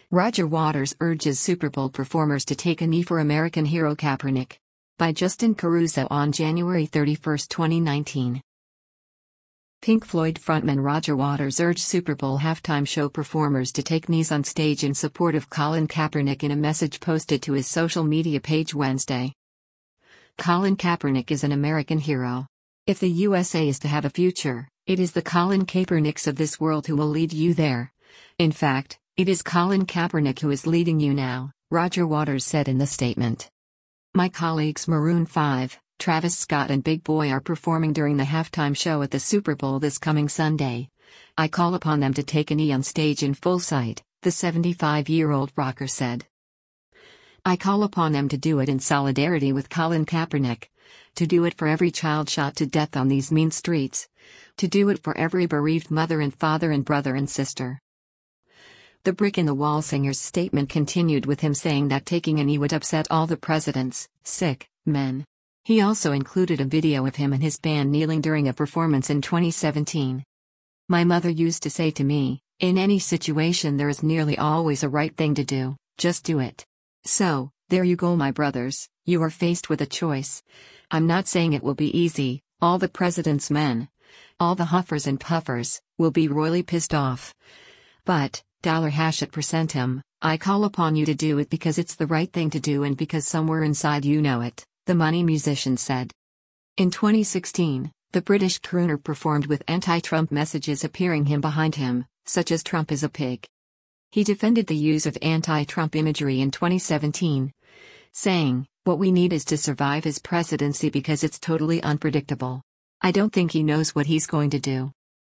Roger Waters urges Super Bowl performers to take a knee for American hero Kaepernick. By Justin Caruso on January 31, 2019. Pink Floyd frontman Roger Waters urged Super Bowl halftime show performers to take knees on stage in support of Colin Kaepernick in a message posted to his social media page Wednesday. Colin Kaepernick is an American hero. If the USA is to have a future, it is the Colin Kaepernicks of this world who will lead you there. In fact, it is Colin Kaepernick who is leading you now, Roger Waters said in the statement. My colleagues Maroon 5, Travis Scott and Big Boi are performing during the halftime show at the Super Bowl this coming Sunday. I call upon them to take a knee on stage in full sight, the 75-year-old rocker said. I call upon them to do it in solidarity with Colin Kaepernick, to do it for every child shot to death on these mean streets, to do it for every bereaved mother and father and brother and sister. The Brick in the Wall singer's statement continued with him saying that taking a knee would upset all the president's sick men. He also included a video of him and his band kneeling during a performance in 2017. My mother used to say to me, in any situation there is nearly always a right thing to do, just do it. So, there you go my brothers, you are faced with a choice. I'm not saying it will be easy, all the president's men, all the huffers and puffers, will be royally pissed off. But, $%him, I call upon you to do it because it's the right thing to do and because somewhere inside you know it, the Money musician said. In 2016, the British crooner performed with anti-Trump messages appearing behind him, such as Trump is a pig. He defended the use of anti-Trump imagery in 2017, saying, what we need is to survive his presidency because it's totally unpredictable. I don't think he knows what he's going to do.